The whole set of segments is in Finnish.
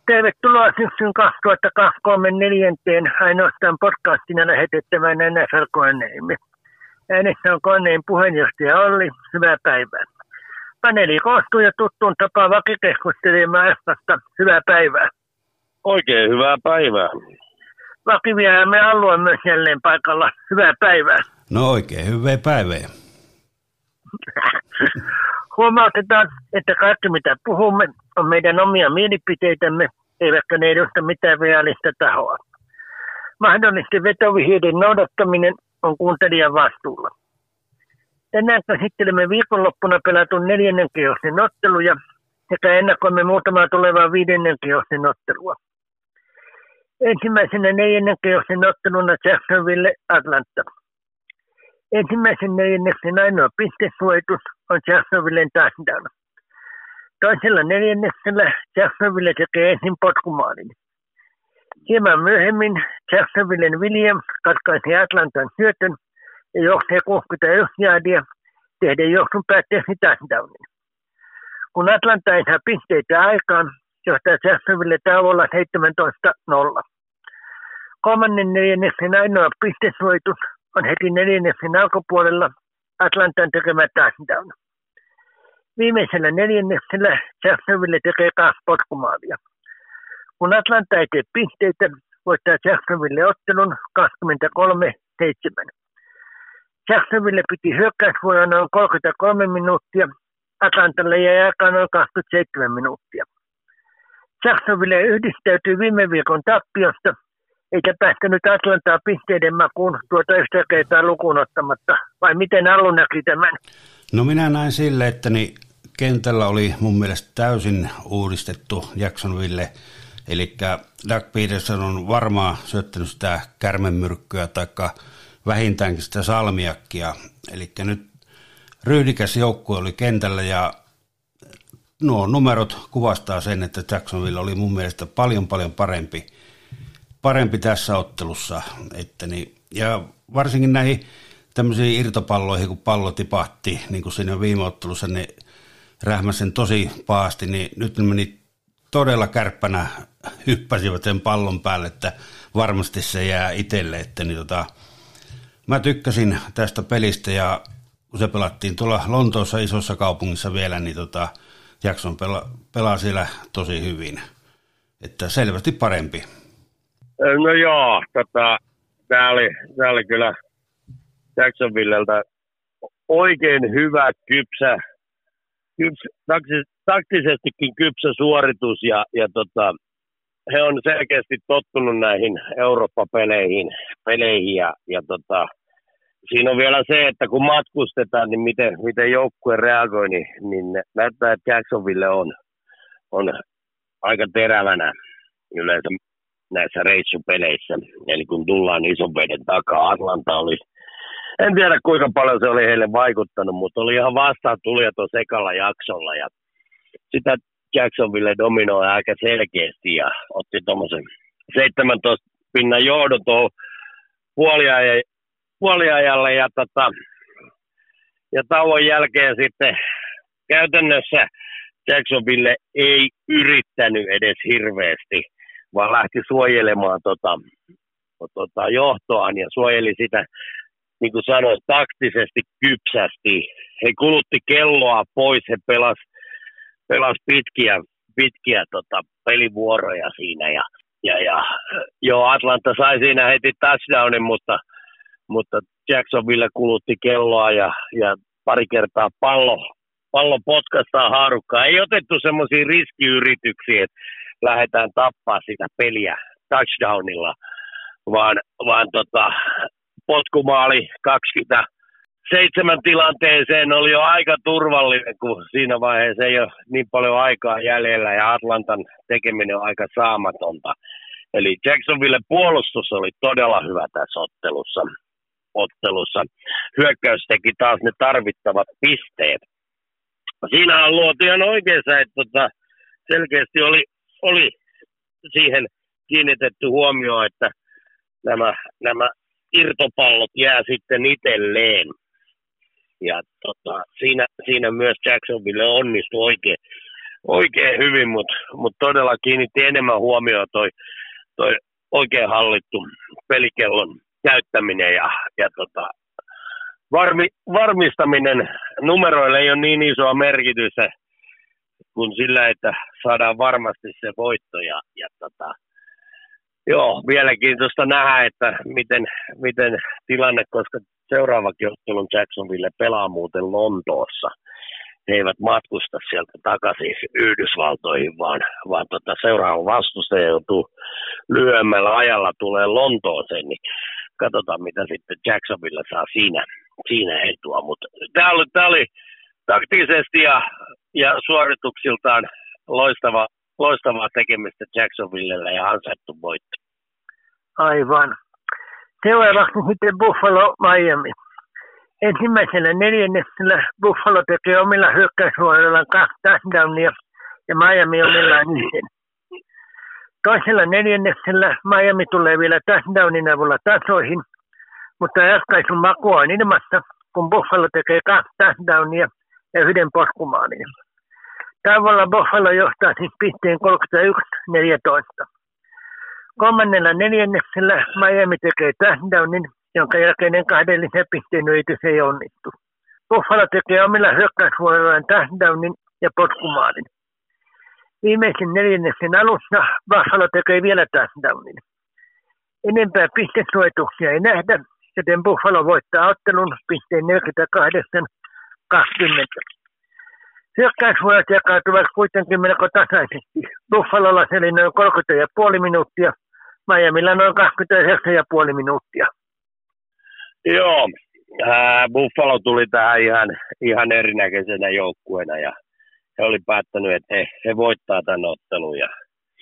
Tervetuloa syksyn 2023 neljänteen ainoastaan podcastina lähetettävään NFL-koneemme. Äänessä on koneen puheenjohtaja Olli. Hyvää päivää. Paneeli koostuu jo tuttuun tapaan vakikeskustelemaan F-sta. Hyvää päivää. Oikein hyvää päivää. Vakivieraamme Allu on myös jälleen paikalla. Hyvää päivää. No oikein hyvää päivää. Huomautetaan, että kaikki mitä puhumme on meidän omia mielipiteitämme, eivätkä ne edusta mitään reaalista tahoa. Mahdollisesti vetovihjeiden noudattaminen on kuuntelijan vastuulla. Tänään käsittelemme viikonloppuna pelatun 4. kierroksen otteluja sekä ennakoimme muutamaa tulevaa 5. kierroksen ottelua. Ensimmäisenä 4. kierroksen otteluna Jacksonville Atlanta. Ensimmäisen neljänneksen ainoa pistesuoritus on Jacksonvillen touchdown. Toisella neljänneksellä Jacksonville tekee ensin potkumaalin. Hieman myöhemmin Jacksonvillen Williams katkaisi Atlantan syötön ja johti 61 yardia tehden johdon päätteeksi touchdownin. Kun Atlanta ei saa pisteitä aikaan, johtaa Jacksonville tauolla 17-0. Kolmannen neljänneksen ainoa pistesuoritus on heti neljänneksen alkupuolella Atlantan tekemä touchdown. Viimeisellä neljänneksellä Jacksonville tekee 2 potkumaalia. Kun Atlanta ei tee pisteitä, voittaa Jacksonville ottelun 23-7. Jacksonville piti hyökkäysvuoroa noin 33 minuuttia, Atlantalle jäi aikaa noin 27 minuuttia. Jacksonville yhdistäytyi viime viikon tappiosta, eikä päästänyt Atlantaa pisteiden makuun tuota yhtä kertaa lukuun ottamatta. Vai miten Allu näki tämän? No minä näin sille, että kentällä oli mun mielestä täysin uudistettu Jacksonville. Eli Doug Peterson on varmaan syöttänyt sitä kärmenmyrkkyä tai vähintäänkin sitä salmiakkia. Eli nyt ryhdikäs joukkue oli kentällä ja nuo numerot kuvastaa sen, että Jacksonville oli mun mielestä paljon parempi tässä ottelussa. Ja varsinkin näihin tämmöisiin irtopalloihin, kun pallo tipahti, niin kuin siinä viime ottelussa ne rähmäsi sen tosi pahasti, niin nyt ne meni todella hyppäsivät sen pallon päälle, että varmasti se jää itselle. Mä tykkäsin tästä pelistä ja kun se pelattiin tuolla Lontoossa isossa kaupungissa vielä, niin Jackson pelaa siellä tosi hyvin. Että selvästi parempi. No joo, tää oli kyllä Jacksonvilleltä oikein hyvä, taktisestikin kypsä suoritus ja he on selkeästi tottunut näihin Eurooppa-peleihin ja siinä on vielä se, että kun matkustetaan, niin miten joukkue reagoi, niin näyttää, että Jacksonville on aika terävänä yleensä näissä reissupeleissä. Eli kun tullaan ison veden takaa, Atlanta oli, en tiedä kuinka paljon se oli heille vaikuttanut, mutta oli ihan vastaan tulija tuossa ekalla jaksolla. Ja sitä Jacksonville dominoi aika selkeästi ja otti tuommoisen 17 pinnan johdon tuohon puoliajalle ja tauon jälkeen sitten käytännössä Jacksonville ei yrittänyt edes hirveästi, vaan lähti suojelemaan johtoaan ja suojeli sitä, niin kuin sanoin, taktisesti kypsästi. He kulutti kelloa pois, he pelas pitkiä pelivuoroja siinä ja Atlanta sai siinä heti touchdownin, mutta Jacksonville kulutti kelloa ja pari kertaa pallo potkastaa haarukkaa. Ei otettu semmoisia riskiyrityksiä, että lähdetään tappaa sitä peliä touchdownilla, vaan potkumaali 27 tilanteeseen oli jo aika turvallinen, kun siinä vaiheessa ei ole niin paljon aikaa jäljellä ja Atlantan tekeminen on aika saamatonta. Eli Jacksonville puolustus oli todella hyvä tässä ottelussa. Hyökkäys teki taas ne tarvittavat pisteet. Siinähän luotiin ihan oikeassa, että selkeästi oli siihen kiinnitetty huomioon, että nämä irtopallot jää sitten itselleen. Ja siinä myös Jacksonville onnistui oikein hyvin, mutta todella kiinnitti enemmän huomioon toi oikein hallittu pelikellon käyttäminen ja varmistaminen. Numeroille ei ole niin isoa merkitystä kuin sillä, että saadaan varmasti se voitto. Joo, mielenkiintoista nähdä, että miten tilanne, koska seuraavakin ottelun Jacksonville pelaa muuten Lontoossa. He eivät matkusta sieltä takaisin Yhdysvaltoihin, vaan seuraava vastustaja joutuu lyhyemmällä ajalla tulee Lontooseen, niin katsotaan mitä sitten Jacksonville saa siinä etua. Mutta tämä oli taktisesti ja suorituksiltaan loistavaa tekemistä Jacksonvillelle ja ansaittu voitto. Aivan. Seuraavaksi sitten Buffalo Miami. Ensimmäisellä neljänneksellä Buffalo tekee omilla hyökkäysvuoroillaan 2 touchdownia ja Miami omillaan 1. Toisella neljänneksellä Miami tulee vielä touchdownin avulla tasoihin, mutta ratkaisun makua on ilmassa, kun Buffalo tekee 2 touchdownia ja 1 potkumaalin. Tavalla Buffalo johtaa siis pisteen 31-14. Kolmannella neljänneksellä Miami tekee touchdownin, jonka jälkeinen 2 lisäpisteen yritys ei onnistu. Buffalo tekee omilla hyökkäysvuoroillaan touchdownin ja potkumaalin. Viimeisen neljänneksen alussa Buffalo tekee vielä touchdownin. Enempää pistesuojituksia ei nähdä, joten Buffalo voittaa ottelun pisteen 48-20. Hyökkäysvuorot jakautuvat kuitenkin melko tasaisesti. Buffalolla se oli noin 30,5 minuuttia, Miamilla noin 29,5 minuuttia. Joo, Buffalo tuli tähän ihan erinäköisenä joukkueena ja he oli päättänyt, että he voittaa tämän ottelun. Ja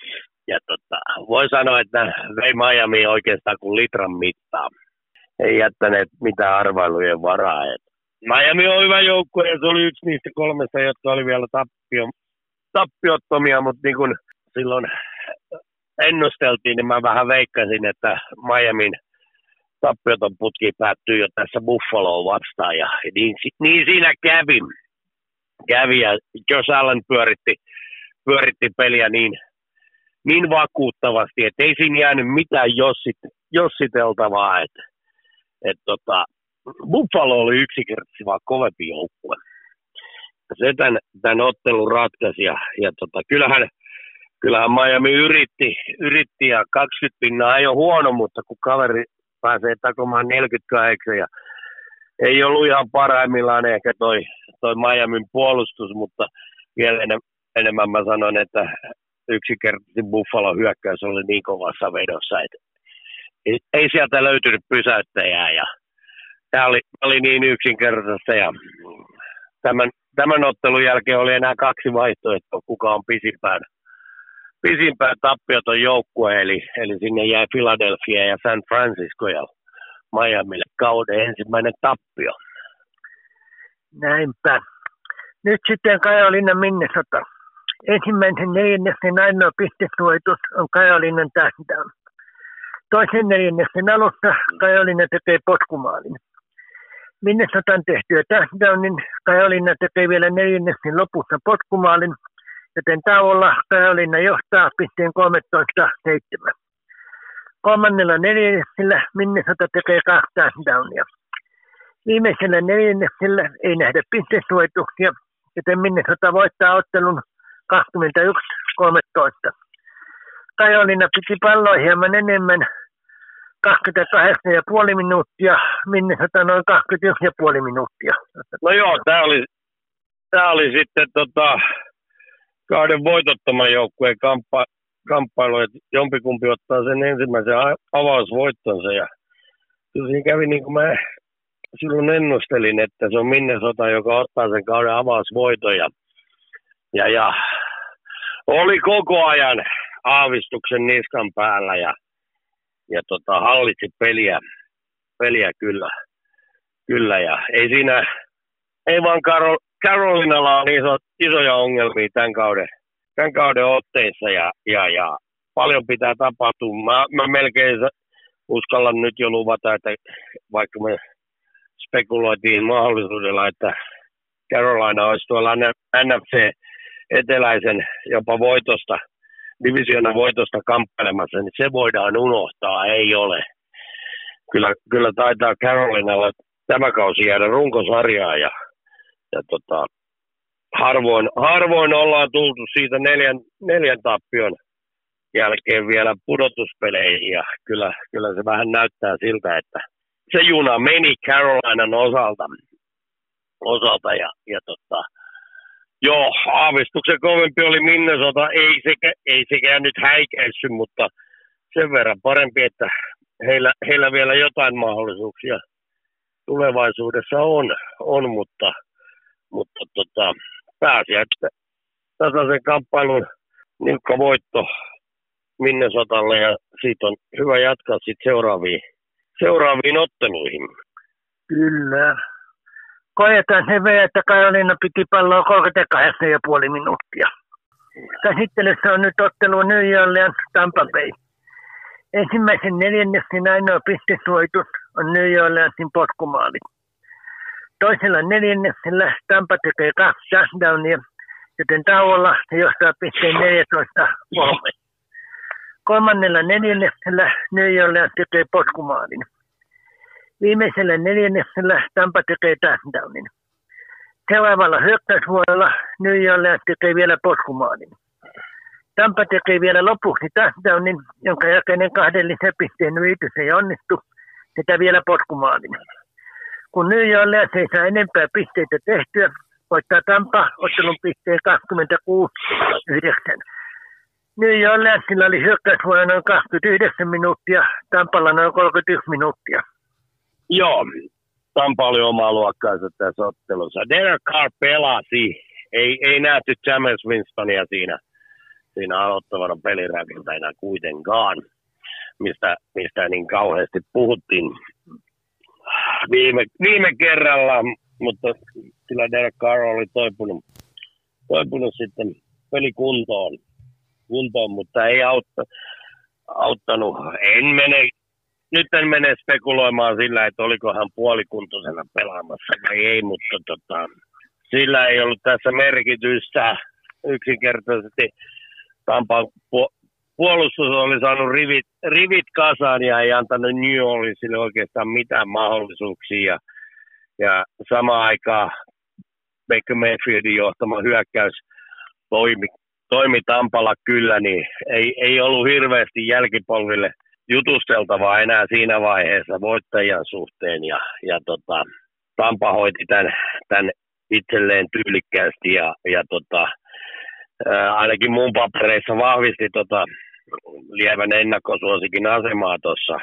voi sanoa, että vei Miami oikeastaan kuin litran mittaa. Ei jättäneet mitään arvailujen varaa. Miami on hyvä joukkue ja se oli yksi niistä 3, jotka oli vielä tappiottomia, mutta niin kuin silloin ennusteltiin, niin mä vähän veikkasin, että Miamin tappioton putki päättyy jo tässä Buffaloon vastaan ja niin siinä kävi ja Josh Allen pyöritti peliä niin vakuuttavasti, että ei siinä jäänyt mitään jossiteltavaa, että Buffalo oli yksinkertaisesti vaan kovempi joukkue. Se tämän ottelun ratkaisi ja kyllähän Miami yritti ja 20 pinnaa ei ole huono, mutta kun kaveri pääsee takomaan 48 ja ei ollut ihan parhaimmillaan ehkä toi Miamin puolustus, mutta vielä enemmän mä sanon, että yksinkertaisesti Buffalo hyökkäys oli niin kovassa vedossa, että ei sieltä löytynyt pysäyttäjää ja tämä oli niin yksinkertaista ja tämän ottelun jälkeen oli enää 2 vaihtoehtoa, kuka on pisimpään tappioton joukkue, eli sinne jäi Philadelphia ja San Francisco ja Miamille kauden ensimmäinen tappio. Näinpä. Nyt sitten Carolina Minnesota. Ensimmäisen neljänneksen ainoa pistesuoritus on Carolinan touchdown. Toisen neljänneksen alussa Carolina tekee potkumaalin. Minnesotan tehtyä touchdownin Carolina tekee vielä neljänneksen lopussa potkumaalin, joten tauolla Carolina johtaa pisteen 13-7. Kolmannella neljänneksellä Minnesota tekee 2 touchdownia. Viimeisellä neljänneksellä ei nähdä pistesuorituksia, joten Minnesota voittaa ottelun 21-13. Carolina piti palloa hieman enemmän, 28,5 minuuttia, Minnesota noin 21,5 minuuttia. No joo, tämä oli sitten kauden voitottoman joukkueen kamppailu, että jompikumpi ottaa sen ensimmäisen avausvoittonsa. Ja kyllä siinä kävi niin kuin mä silloin ennustelin, että se on Minnesota, joka ottaa sen kauden avausvoiton. Ja oli koko ajan aavistuksen niskan päällä ja hallitsi peliä kyllä. Ja ei vaan Carolinalla on isoja ongelmia tämän kauden otteissa ja paljon pitää tapahtua. Mä melkein uskallan nyt jo luvata, että vaikka me spekuloitiin mahdollisuudella, että Carolina olisi tuolla NFC eteläisen jopa voitosta, divisioonan voitosta kamppailemassa, niin se voidaan unohtaa, ei ole. Kyllä taitaa Carolinalla tämä kausi jäädä runkosarjaan ja harvoin ollaan tultu siitä neljän tappion jälkeen vielä pudotuspeleihin ja kyllä se vähän näyttää siltä, että se juna meni Carolinan osalta ja joo, aavistuksen kovempi oli Minnesota, ei sekään nyt häikäissy, mutta sen verran parempi, että heillä vielä jotain mahdollisuuksia tulevaisuudessa on mutta pääsiä, että tasaisen kamppailun niukka voitto Minnesotalle ja siitä on hyvä jatkaa sitten seuraaviin otteluihin. Kyllä. Koetaan se vielä, että Carolina piti palloa 38,5 minuuttia. Käsittelyssä on nyt ottelu New Orleans Tampa Bay. Ensimmäisen neljänneksen ainoa pistesuojitus on New Orleansin potkumaali. Toisella neljänneksellä Tampa tekee 2 touchdownia, joten tauolla se johtaa pisteen 14-3. Kolmannella neljänneksellä New Orleans tekee potkumaalin. Viimeisellä neljänneksellä Tampa tekee touchdownin. Seuraavalla hyökkäysvuorolla New Orleans tekee vielä potkumaalin. Tampa tekee vielä lopuksi touchdownin, jonka jälkeinen 2 lisäpisteen yritys ei onnistu, sekä vielä potkumaalin. Kun New Orleans ei saa enempää pisteitä tehtyä, voittaa Tampa ottelun pisteen 26-9. New Orleansilla oli hyökkäysvuoro noin 29 minuuttia, Tampalla noin 31 minuuttia. Joo, Tampa oli omaa luokkaansa tässä ottelussa. Derek Carr pelasi, ei nähty Jameis Winstonia siinä aloittavana pelirakentajana kuitenkaan, mistä niin kauheasti puhuttiin viime kerralla, mutta kyllä Derek Carr oli toipunut sitten pelikuntoon, mutta ei auttanut. Nyt en mene spekuloimaan sillä, että oliko hän puolikuntoisena pelaamassa vai ei, mutta sillä ei ollut tässä merkitystä. Yksinkertaisesti Tampan puolustus oli saanut rivit kasaan ja ei antanut New Orleansille oikeastaan mitään mahdollisuuksia. Ja samaan aikaan Baker Mayfieldin johtama hyökkäys toimi Tampalla kyllä, niin ei ollut hirveästi jälkipolville jutusteltavaa enää siinä vaiheessa voittajan suhteen. Ja Tampa hoiti tämän itselleen tyylikkäästi ja ainakin mun papereissa vahvisti lievän ennakkosuosikin asemaa tuossa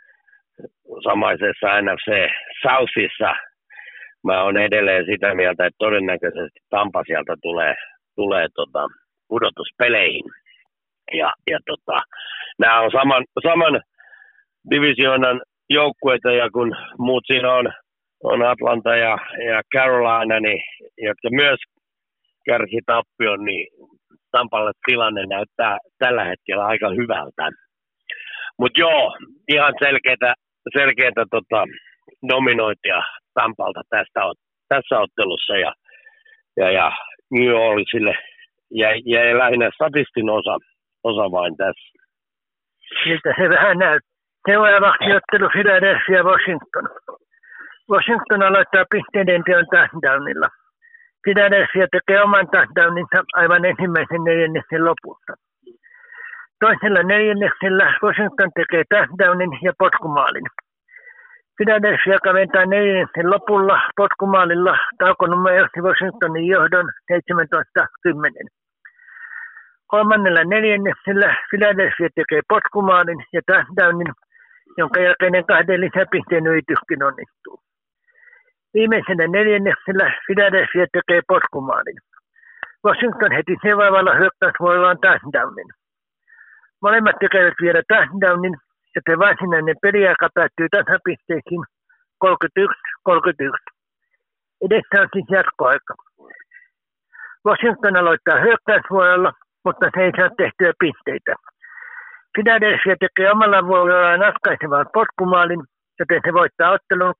samaisessa NFC Southissa. Mä oon edelleen sitä mieltä, että todennäköisesti Tampa sieltä tulee pudotuspeleihin. Ja nämä on saman divisioonan joukkueita, ja kun muut siinä on Atlanta ja Carolina, niin, jotka myös kärsi tappion, niin Tampalle tilanne näyttää tällä hetkellä aika hyvältä. Mutta joo, ihan selkeätä dominointia Tampalta tässä ottelussa ja New Orleansille jäi lähinnä statistin osa vain tässä. Siltä se vähän näyttää. Seuraavaksi ottelu Philadelphia Washington. Washington aloittaa pisteiden teon touchdownilla. Philadelphia tekee oman touchdowninsa aivan ensimmäisen neljänneksen lopussa. Toisella neljänneksellä Washington tekee touchdownin ja potkumaalin. Philadelphia kaventaa neljänneksen lopulla potkumaalilla taukonumeroksi Washingtonin johdon 17-10. Kolmannella neljänneksellä Philadelphia tekee potkumaalin ja touchdownin, jonka jälkeinen 2 lisäpisteen yrityskin onnistuu. Viimeisellä neljänneksellä Philadelphia tekee potkumaalin. Washington heti seuraavalla hyökkäysvuorollaan touchdownin. Molemmat tekevät vielä touchdownin, joten varsinainen peliaika päättyy tasapisteisiin 31-31. Edessä on siis jatkoaika. Washington aloittaa hyökkäysvuorolla, mutta se ei saa tehtyä pisteitä. Philadelphia tekee omalla vuorollaan ratkaisevan potkumaalin, joten se voittaa ottelun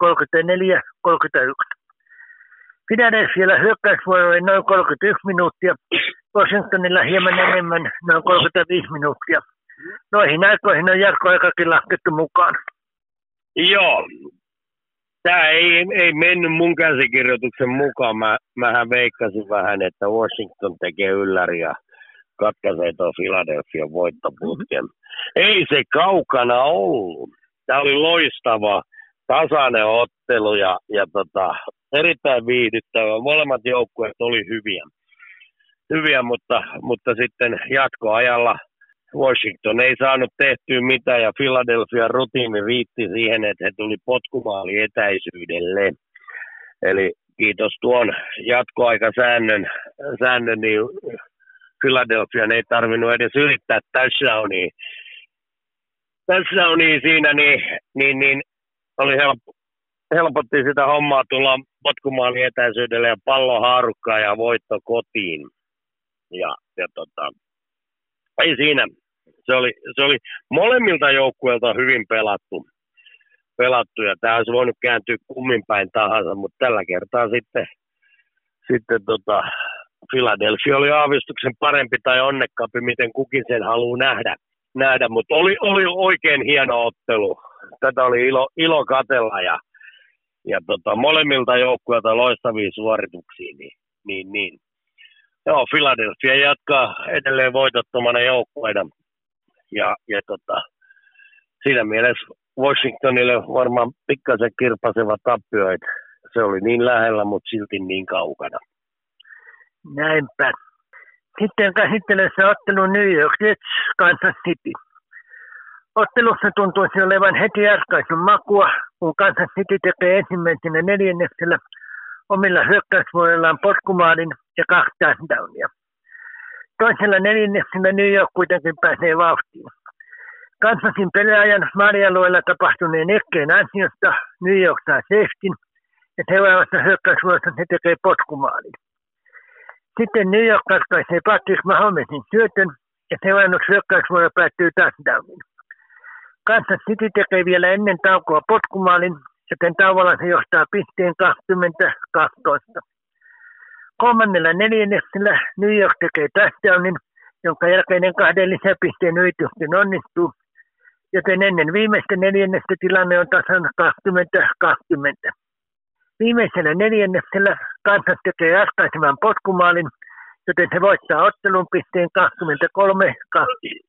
34-31. Philadelphialla hyökkäysvuoro oli noin 31 minuuttia, Washingtonilla hieman enemmän, noin 35 minuuttia. Noihin aikoihin on jatkoaikakin laskettu mukaan. Joo. Tämä ei mennyt mun käsikirjoituksen mukaan. Mähän veikkasin vähän, että Washington tekee ylläri ja katkaisee tuon Philadelphian voittoputken. Ei se kaukana ollut. Tämä oli loistava, tasainen ottelu ja erittäin viihdyttävä. Molemmat joukkueet oli hyviä, mutta sitten jatkoajalla Washington ei saanut tehtyä mitään ja Philadelphian rutiini riitti siihen, että he tuli potkumaali etäisyydelle. Eli kiitos tuon jatkoaikasäännön, niin Philadelphian ei tarvinnut edes yrittää touchdownia siinä, niin oli helpotti sitä hommaa tulla potkumaali etäisyydelle ja pallon haarukkaan ja voitto kotiin. Ja ei siinä. Se oli molemmilta joukkueilta hyvin pelattu ja tämä olisi voinut kääntyä kummin päin tahansa, mutta tällä kertaa sitten Philadelphia oli aavistuksen parempi tai onnekkaampi, miten kukin sen haluaa nähdä, mutta oli oikein hieno ottelu. Tätä oli ilo katsella ja molemmilta joukkueilta loistavia suorituksia, niin. Joo, Philadelphia jatkaa edelleen voitottomana joukkueena ja siinä mielessä Washingtonille varmaan pikkasen kirpaseva tappio, että se oli niin lähellä, mutta silti niin kaukana. Näinpä. Sitten käsittelyssä ottelu New York Jets Kansas City. Ottelussa tuntuisi olevan heti järkaisun makua, kun Kansas City tekee ensimmäisenä neljänneksellä omilla hyökkäysvuoroillaan potkumaalin ja 2 touchdownia. Toisella neljänneksellä New York kuitenkin pääsee vauhtiin. Kansasin peliajan maalialueella tapahtuneen ekkeen ansiosta New York saa safetyn ja seuraavassa hyökkäysvuorossa se tekee potkumaalin. Sitten New York katkaisee Patrick Mahomesin syötön ja seuraavaksi hyökkäysvuoro päättyy touchdowniin. Kansas City tekee vielä ennen taukoa potkumaalin, joten tauolla se johtaa pisteen 20-12. Kolmannella neljänneksellä New York tekee touchdownin, jonka jälkeinen 2 lisäpisteen yrityksen onnistuu, joten ennen viimeistä neljännestä tilanne on tasan 20-20. Viimeisellä neljänneksellä Kansas tekee ratkaisevan potkumaalin, joten se voittaa ottelun pisteen 23-20.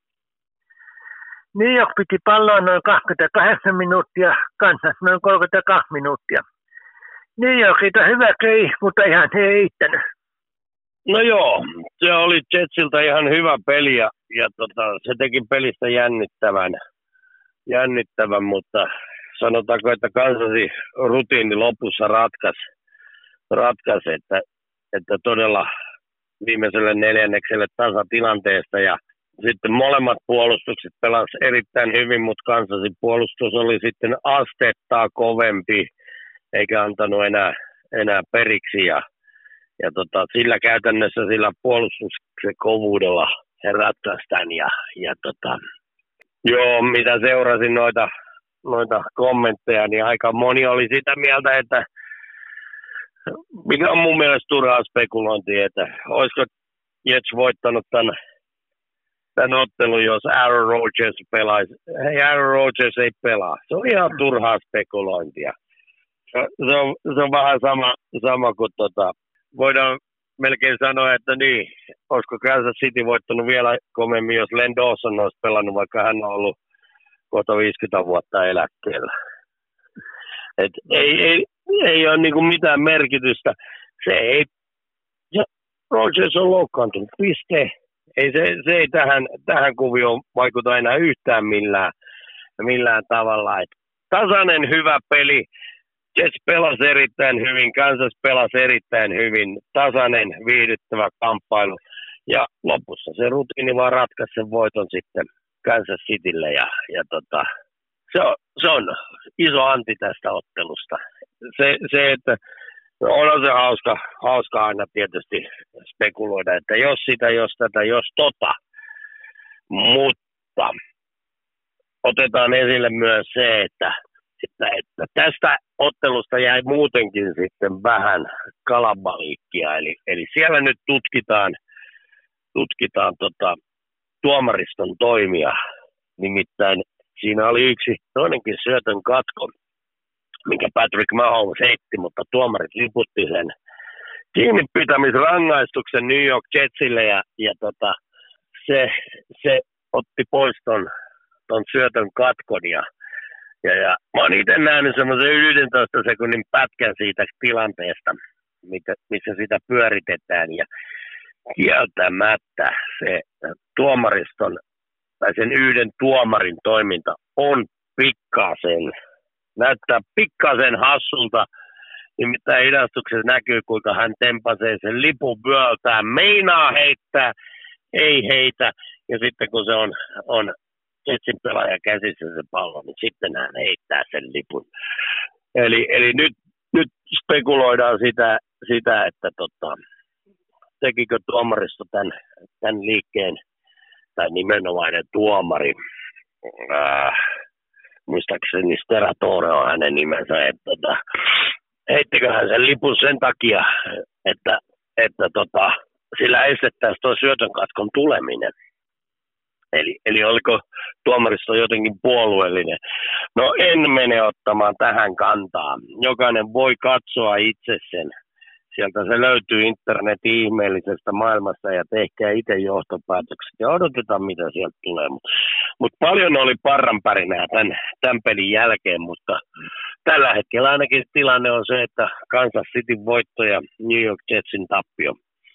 New York piti palloa noin 28 minuuttia, Kansas noin 32 minuuttia. New Yorkilta hyvä kei, mutta ihan se ei riittänyt. No joo, se oli Jetsiltä ihan hyvä peli ja se teki pelistä jännittävän, mutta sanotaanko, että Kansasin rutiini lopussa ratkaisi että todella viimeiselle neljännekselle tasatilanteesta ja sitten molemmat puolustukset pelasivat erittäin hyvin, mutta Kansasin puolustus oli sitten astetta kovempi, eikä antanut enää periksi ja sillä käytännössä sillä puolustuksen kovuudella he ratkaistaan ja joo, mitä seurasin noita kommentteja, niin aika moni oli sitä mieltä, että mikä on mun mielestä turhaa spekulointia, että olisiko Jets voittanut tämän ottelun, jos Aaron Rodgers pelaisi. Hei, Aaron Rodgers ei pelaa. Se on ihan turhaa spekulointia. Se on vähän sama kuin voidaan melkein sanoa, että niin, olisiko Kansas City voittanut vielä komemmin, jos Len Dawson olisi pelannut, vaikka hän on ollut kohta 50 vuotta eläkkeellä. Et ei ole niinku mitään merkitystä. Ja Rodgers on loukkaantunut, piste. Se ei tähän kuvioon vaikuta enää yhtään millään tavalla. Et tasainen hyvä peli. Jets pelasi erittäin hyvin, Kansas pelasi erittäin hyvin, tasainen, viihdyttävä kamppailu. Ja lopussa se rutiini vaan ratkaisi sen voiton sitten Kansas Citylle. Se on iso anti tästä ottelusta. Se että on se hauska aina tietysti spekuloida, että jos sitä, jos tätä, jos tota. Mutta otetaan esille myös se, että tästä ottelusta jäi muutenkin sitten vähän kalabaliikkia, eli siellä nyt tutkitaan tutkitaan tuomariston toimia. Nimittäin siinä oli yksi toinenkin syötön katko, minkä Patrick Mahomes heitti, mutta tuomarit liputti sen kiinnipitämisrangaistuksen New York Jetsille ja se otti pois ton syötön katkon ja mä oon itse nähnyt semmoisen 11 sekunnin pätkän siitä tilanteesta, missä sitä pyöritetään ja kieltämättä se tuomariston tai sen yhden tuomarin toiminta on näyttää pikkasen hassulta. Nimittäin hidastuksessa näkyy, kuinka hän tempasee sen lipun vyöltään, meinaa heittää, ei heitä. Ja sitten kun se on Jetsin pelaaja käsissä se pallo, niin sitten hän heittää sen lipun. Eli nyt spekuloidaan sitä että tekikö tuomaristo tämän liikkeen, tai nimenomainen tuomari, muistaakseni Steratore on hänen nimensä, että heittikö hän sen lipun sen takia, että sillä estettäisiin tuo syötön katkon tuleminen. Eli oliko tuomaristo jotenkin puolueellinen? No en mene ottamaan tähän kantaa. Jokainen voi katsoa itse sen. Sieltä se löytyy internetin ihmeellisestä maailmasta ja tehkää itse johtopäätökset ja odotetaan mitä sieltä tulee. Mutta paljon oli parranpärinää tämän pelin jälkeen, mutta tällä hetkellä ainakin tilanne on se, että Kansas Cityn voitto ja New York Jetsin tappio.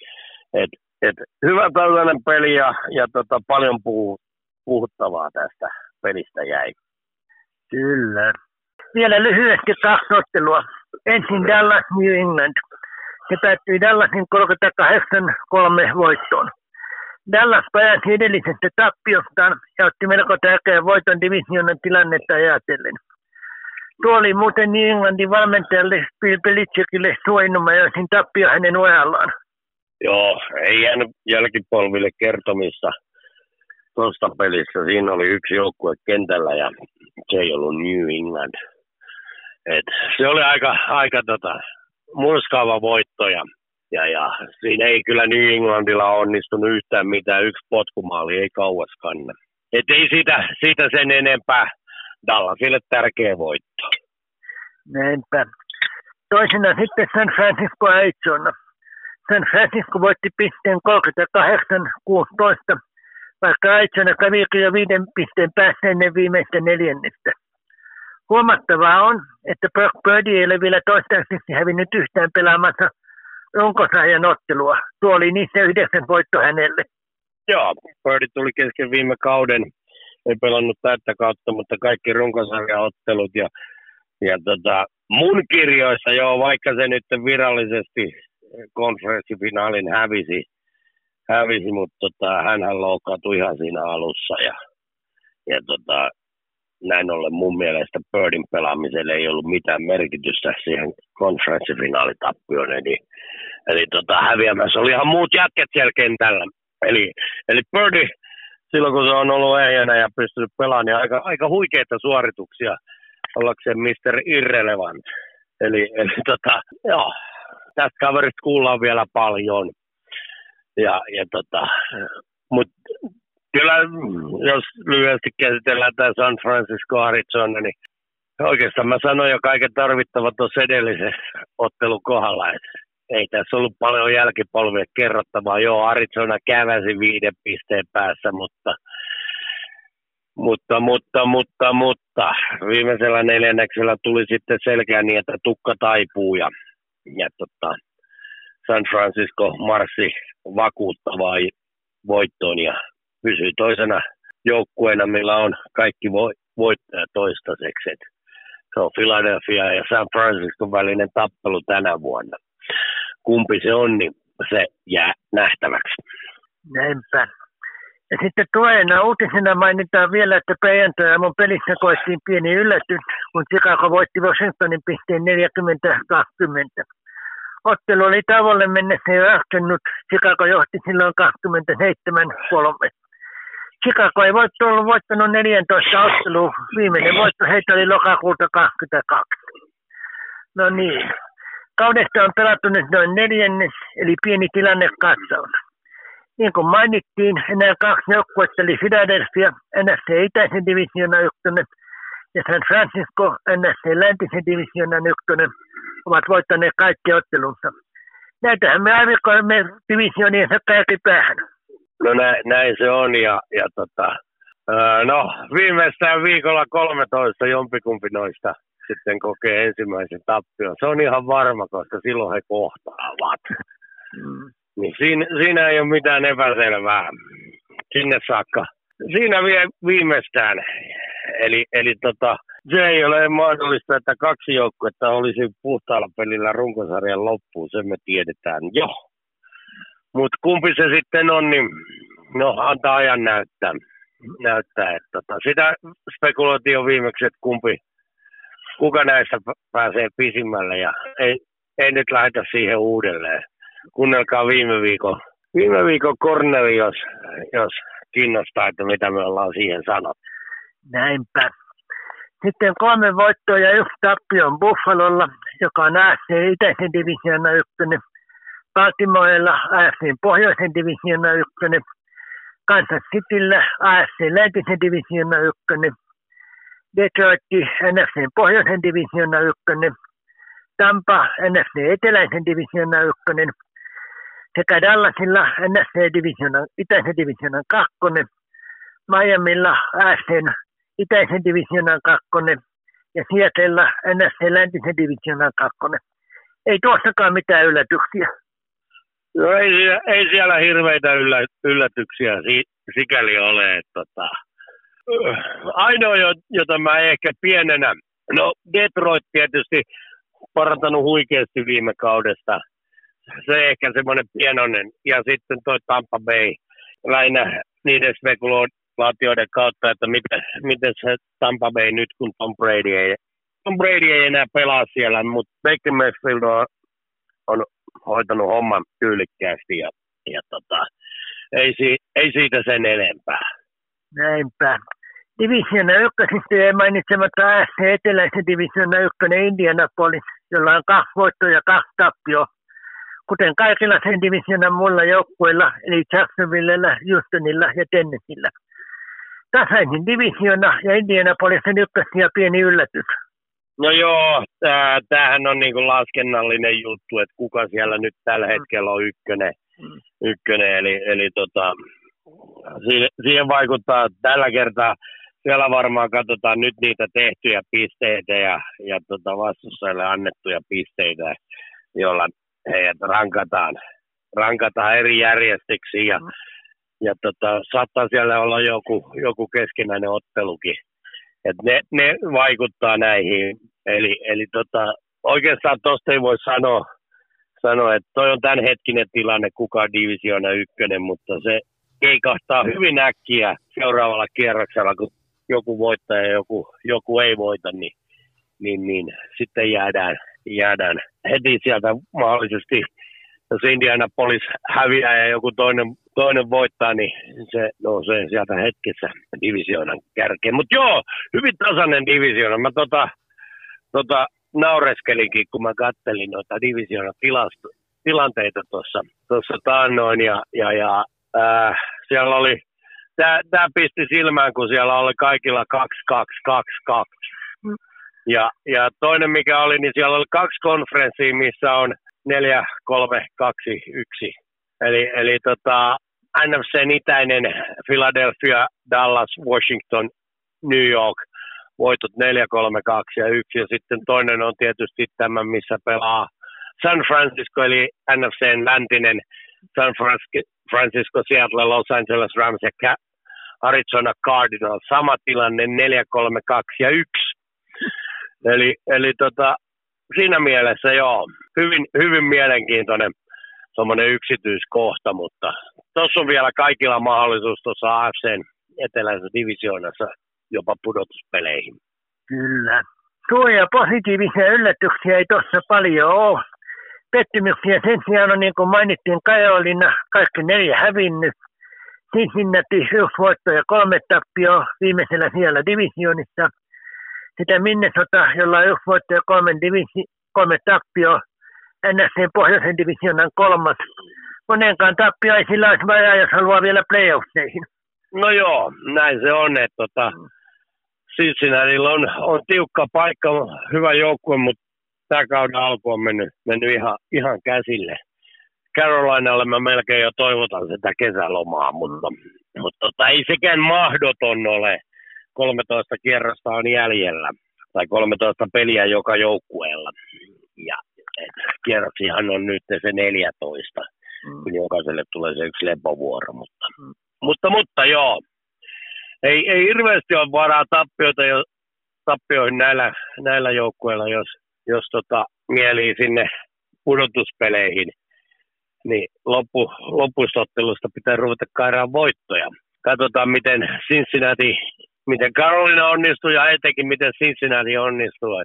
Hyvä tällainen peli ja paljon puhuttavaa tästä pelistä jäi. Kyllä. Vielä lyhyesti 2 ottelua. Ensin Dallas New England. Se päättyi Dallasin 38-3 voittoon. Dallas pääsi edellisestä tappiostaan ja otti melko tärkeän voiton divisioonan tilannetta ajatellen. Tuo oli muuten New Englandin valmentajalle Bill Belichickille suoinumaisin tappio hänen ojallaan. Joo, ei jäänyt jälkipolville kertomissa tuosta pelissä. Siinä oli yksi joukkue kentällä ja se ei ollut New England. Se oli aika murskaava voitto ja siinä ei kyllä New Englandilla onnistunut yhtään mitään. Yksi potkumaali ei kauas kanna. Ei siitä sen enempää. Dallasille tärkeä voitto. Näinpä. Toisena sitten San Francisco Arizona. San Francisco voitti pisteen 38-16, vaikka Arizona kävi jo 5 pisteen päässä ennen viimeistä neljännestä. Huomattavaa on, että Brock Purdy ei ole vielä toistaiseksi hävinnyt yhtään pelaamassa runkosarjan ottelua. Tuo oli niissä 9 voitto hänelle. Joo, Purdy tuli kesken viime kauden. Ei pelannut täyttä kautta, mutta kaikki runkosarjaottelut ja mun kirjoissa joo, vaikka se nyt virallisesti konferenssifinaalin hävisi, mutta hänhän loukkaantui ihan siinä alussa ja näin ollen mun mielestä Birdin pelaamiselle ei ollut mitään merkitystä siihen konferenssifinaalitappioon, eli häviämässä oli ihan muut jätket siellä kentällä, eli Birdi silloin kun se on ollut ehjänä ja pystynyt pelaamaan, niin aika huikeita suorituksia ollakseen Mr. Irrelevant, eli joo. Tästä kaverista kuullaan vielä paljon. Mutta kyllä, jos lyhyesti käsitellään tämä San Francisco Arizona, niin oikeastaan mä sanoin jo kaiken tarvittavat tuossa edellisen ottelun kohdalla. Ei tässä ollut paljon jälkipolvia kerrottavaa. Joo, Arizona käväsi 5 pisteen päässä, mutta viimeisellä neljänneksellä tuli sitten selkeä niin, että tukka taipuu ja San Francisco marssi vakuuttavaa voittoon ja pysyi toisena joukkueena, millä on kaikki voittajat toistaiseksi. Se on Philadelphia ja San Francisco välinen tappelu tänä vuonna. Kumpi se on, niin se jää nähtäväksi. Näinpä. Ja sitten tuoreena uutisena mainitaan vielä, että perjantaina mun pelissä koettiin pieni yllätys, kun Chicago voitti Washingtonin pisteen 40-20. Ottelu oli tavoille mennessä jo ratkennut. Chicago johti silloin 27-3. Chicago ei ollut voittanut 14 ottelua. Viimeinen voitto heitä oli lokakuuta 22. No niin. Kaudesta on pelattu nyt noin neljännes, eli pieni tilannekatsaus. Niin kuin mainittiin, enää 2 joukkuetta eli Philadelphia, NFC itäisen divisioonan 1 ja San Francisco, NFC läntisen divisioonan 1 ovat voittaneet kaikki ottelunsa. Näitähän me aivikoimme divisioniensa kärkipäähän. No näin se on viimeistään viikolla 13 jompikumpi noista sitten kokee ensimmäisen tappion. Se on ihan varma, koska silloin he kohtaavat. Niin siinä ei ole mitään epäselvää sinne saakka. Siinä viimeistään. Eli se ei ole mahdollista, että 2 joukkuetta olisi puhtaalla pelillä runkosarjan loppuun. Sen me tiedetään jo. Mutta kumpi se sitten on, niin antaa ajan näyttää. Että sitä spekuloitiin jo viimeksi, että kuka näistä pääsee pisimmälle ja ei nyt lähdetä siihen uudelleen. Kuunnelkaa viime viikon Corneli, jos kiinnostaa, että mitä me ollaan siihen sanottu. Näinpä. Sitten 3 voittoa ja 1 tappio on Buffalolla, joka on AFC itäisen divisioonan 1, Baltimorella AFC pohjoisen divisioonan 1, Kansas Cityllä AFC läntisen divisioonan 1, Detroit NFC pohjoisen divisioonan 1, Tampa NFC eteläisen divisioonan 1, sekä Dallasilla NFC itäisen divisioonan 2, Miamilla AFC itäisen divisioonan 2 ja Seattlella NFC läntisen divisioonan 2. Ei tuossakaan mitään yllätyksiä. No ei siellä hirveitä yllätyksiä sikäli ole. Ainoa, jota mä ehkä pienenä, Detroit tietysti parantanut huikeasti viime kaudesta. Se ehkä semmoinen pienoinen. Ja sitten toi Tampa Bay, lähinnä niiden spekulaatioiden kautta, että miten se Tampa Bay nyt, kun Tom Brady ei enää pelaa siellä, mutta Baker Mayfield on hoitanut homman tyylikkäästi ja ei siitä sen enempää. Näinpä. Divisioona 1 ei mainitsematta AFC eteläisen divisioona 1 Indianapolis, jolla on 2 voittoa ja 2 tappioa. Kuten kaikilla sen divisioonan muilla joukkueilla, eli Jacksonvillellä, Houstonilla ja Tennesseellä. Tasaisin divisioona ja Indianapolisen ykkössiä pieni yllätys. No joo, tämähän on niinku laskennallinen juttu, että kuka siellä nyt tällä hetkellä on ykkönen eli siihen vaikuttaa tällä kertaa. Siellä varmaan katsotaan nyt niitä tehtyjä pisteitä ja vastustajille annettuja pisteitä, joilla heidät rankataan eri järjestyksiin ja saattaa siellä olla joku keskinäinen ottelukin. Et ne vaikuttaa näihin. Eli oikeastaan tuosta ei voi sanoa, että toi on tämänhetkinen tilanne, kuka on divisioona 1, mutta se keikahtaa hyvin äkkiä seuraavalla kierroksella, kun joku voittaa ja joku ei voita, niin sitten jäädään heti sieltä mahdollisesti. Jos Indianapolis häviää ja joku toinen voittaa, niin se nousee sieltä hetkessä divisioonan kärkeen. Mutta joo, hyvin tasainen divisioona. Mä naureskelinkin, kun mä kattelin noita divisioonan tilanteita tuossa taannoin. Ja siellä oli, tää pisti silmään, kun siellä oli kaikilla 2-2-2-2. Ja toinen mikä oli, niin siellä oli 2 konferenssia, missä on 4-3-2-1. Eli NFC:n itäinen Philadelphia, Dallas, Washington, New York, voitot 4-3-2 ja 1. Ja sitten toinen on tietysti tämä, missä pelaa San Francisco, eli NFC:n läntinen San Francisco, Seattle, Los Angeles Rams ja Arizona Cardinals. Sama tilanne 4-3-2 ja 1. Eli siinä mielessä joo, hyvin mielenkiintoinen tuommoinen yksityiskohta, mutta tuossa on vielä kaikilla mahdollisuus tuossa AFC:n eteläisessä divisioonassa jopa pudotuspeleihin. Kyllä. Suuria positiivisia yllätyksiä ei tuossa paljon ole. Pettymyksiä sen sijaan on, niin kuin mainittiin, Carolina kaikki 4 hävinnyt. Cincinnati 1 voitto ja 3 tappioa viimeisellä siellä divisioonissa. Sitä Minnesota, jolla on 1 voitto ja 3 tappioa. NFC:n pohjoisen divisioonan 3. monenkaan tappio ei sillä olisi vajaa, jos haluaa vielä playoffseihin. No joo, näin se on, että Cincinnatilla on tiukka paikka, hyvä joukkue, mutta tämä kauden alku on mennyt ihan käsille. Carolinalle mä melkein jo toivotan sitä kesälomaa, mutta ei sekään mahdoton ole. 13 kierrosta on jäljellä, tai 13 peliä joka joukkueella. Ja kierroksihan on nyt se 14, kun jokaiselle tulee se yksi lepovuoro. Mutta joo, ei hirveästi ole varaa tappioihin näillä joukkueilla, jos mielii sinne pudotuspeleihin. Niin loppustottelusta pitää ruveta kairaan voittoja. Katsotaan, miten Carolina onnistuu ja etenkin miten Cincinnati onnistuu.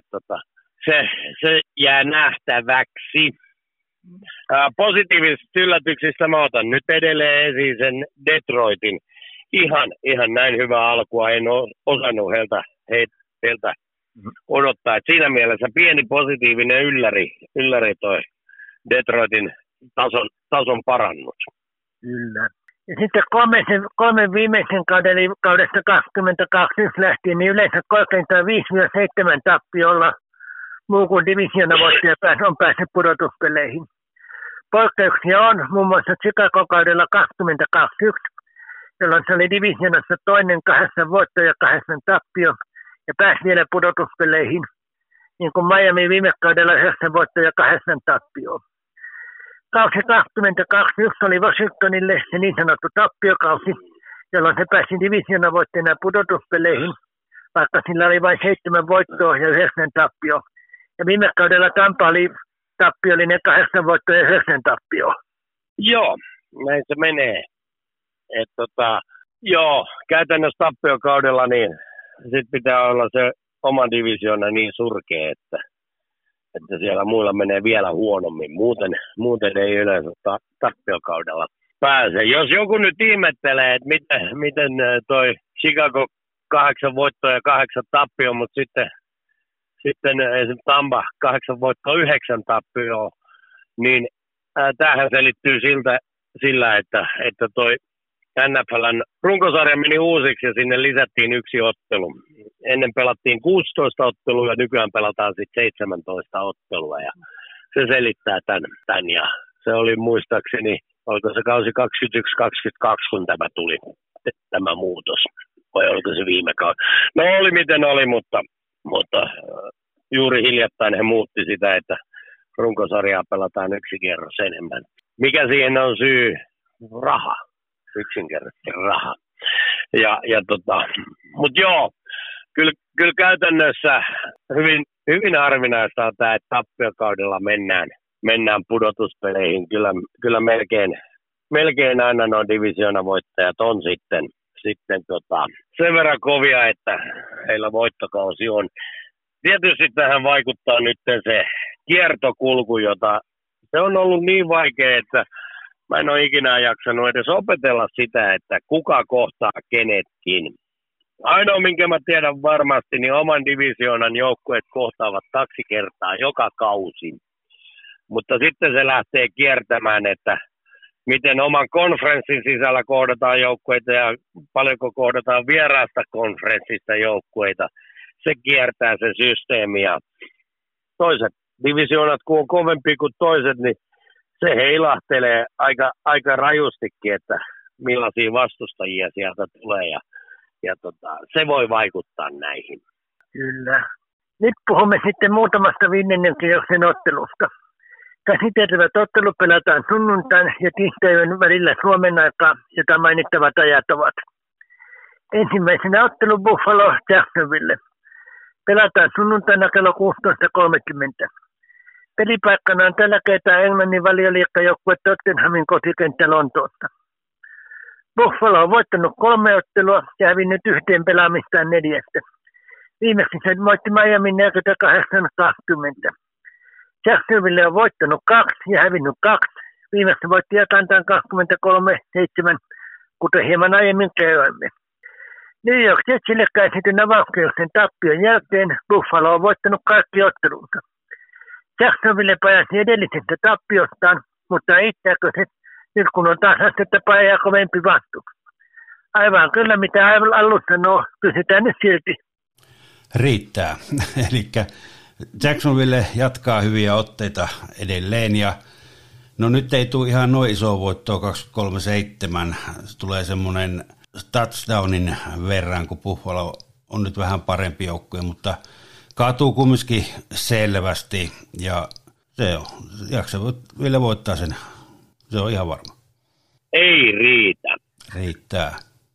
Se jää nähtäväksi. Positiivisista yllätyksistä mä otan nyt edelleen esiin sen Detroitin. Ihan näin hyvää alkua. En ole osannut heiltä odottaa. Et siinä mielessä pieni positiivinen ylläri toi Detroitin tason parannus. Kyllä. Ja sitten kolmen viimeisen kauden, eli kaudesta 2021 lähtien, niin yleensä korkeintaan 5-7 tappiolla muu kuin divisioonavoittaja on päässyt pudotuspeleihin. Poikkeuksia on muun muassa Chicago-kaudella 2021, jolloin se oli divisioonassa toinen 8 voittoa ja 8 tappio, ja pääsi vielä pudotuspeleihin, niin kuin Miami viime kaudella 9 voittoa ja 8 tappioa. Kausi 2021 oli Washingtonille se niin sanottu tappiokausi, jolloin se pääsi divisioonavoittajana pudotuspeleihin, vaikka sillä oli vain 7 voittoa ja 9 tappio. Ja viime kaudella Tampa oli tappiollinen 8 voittoa ja 9 tappio. Joo, näin se menee. Joo, käytännössä tappiokaudella niin sit pitää olla se oma divisioona niin surkea, että siellä muilla menee vielä huonommin. Muuten ei yleensä tappiokaudella pääse. Jos joku nyt ihmettelee, että miten toi Chicago 8 voittoa ja 8 tappioa, mutta sitten esimerkiksi Tampa 8 voittoa 9 tappioa, niin tämähän selittyy sillä, että toi NFL:n runkosarja meni uusiksi ja sinne lisättiin 1 ottelu. Ennen pelattiin 16 ottelua ja nykyään pelataan sitten 17 ottelua ja se selittää tämän ja se oli muistaakseni, oliko se kausi 21-22 kun tämä tuli, tämä muutos vai oliko se viime kausi. No oli miten oli, mutta juuri hiljattain he muutti sitä, että runkosarjaa pelataan 1 kierros enemmän. Mikä siihen on syy? Raha. Yksinkertaisesti raha. Mutta joo, kyllä käytännössä hyvin harvinaista on tämä, että tappiokaudella mennään pudotuspeleihin. Kyllä melkein aina nuo divisioonavoittajat on sitten sen verran kovia, että heillä voittokausi on. Tietysti tähän vaikuttaa nyt se kiertokulku, jota se on ollut niin vaikea, että mä en ole ikinä jaksanut edes opetella sitä, että kuka kohtaa kenetkin. Ainoa, minkä mä tiedän varmasti, niin oman divisioonan joukkueet kohtaavat 2 kertaa joka kausi. Mutta sitten se lähtee kiertämään, että miten oman konferenssin sisällä kohdataan joukkueita ja paljonko kohdataan vieraasta konferenssista joukkueita. Se kiertää se systeemi ja toiset divisioonat, kun on kovempi kuin toiset, niin se heilahtelee aika rajustikin, että millaisia vastustajia sieltä tulee ja se voi vaikuttaa näihin. Kyllä. Nyt puhumme sitten muutamasta 5. kierroksen ottelusta. Käsiteltävät ottelut pelataan sunnuntain ja tiistain välillä Suomen aikaa, jota mainittavat ajat ovat. Ensimmäisenä ottelu Buffalo Jacksonville. Pelataan sunnuntaina kello 16.30. Pelipaikkana on tällä kertaa Englannin valioliikkajoukkue Tottenhamin kotikenttä Lontoossa. Buffalo on voittanut 3 ottelua ja hävinnyt 1 pelaamistaan 4. Viimeksi se voitti Miamin 48-20. Jacksonville on voittanut 2 ja hävinnyt 2. Viimeksi voitti Atlantan 23-7, kuten hieman aiemmin kerroimme. New York Jetsille käsityn avauskierroksen tappion jälkeen Buffalo on voittanut kaikki ottelunsa. Jacksonville pääsi edellisestä tappiostaan, mutta riittääkö se Nyt kun on taas astetta ja kovempi vastus. Aivan kyllä, mitä aivan alussa kysytään nyt silti. Riittää. Eli Jacksonville jatkaa hyviä otteita edelleen ja no nyt ei tule ihan noin iso voittoa 237. Tulee semmoinen touchdownin verran, kun Buffalo on nyt vähän parempi joukkue, mutta kaatuu kumminkin selvästi ja se on, Jacksonville voittaa sen. Se on ihan varma. Ei riitä. Riittää.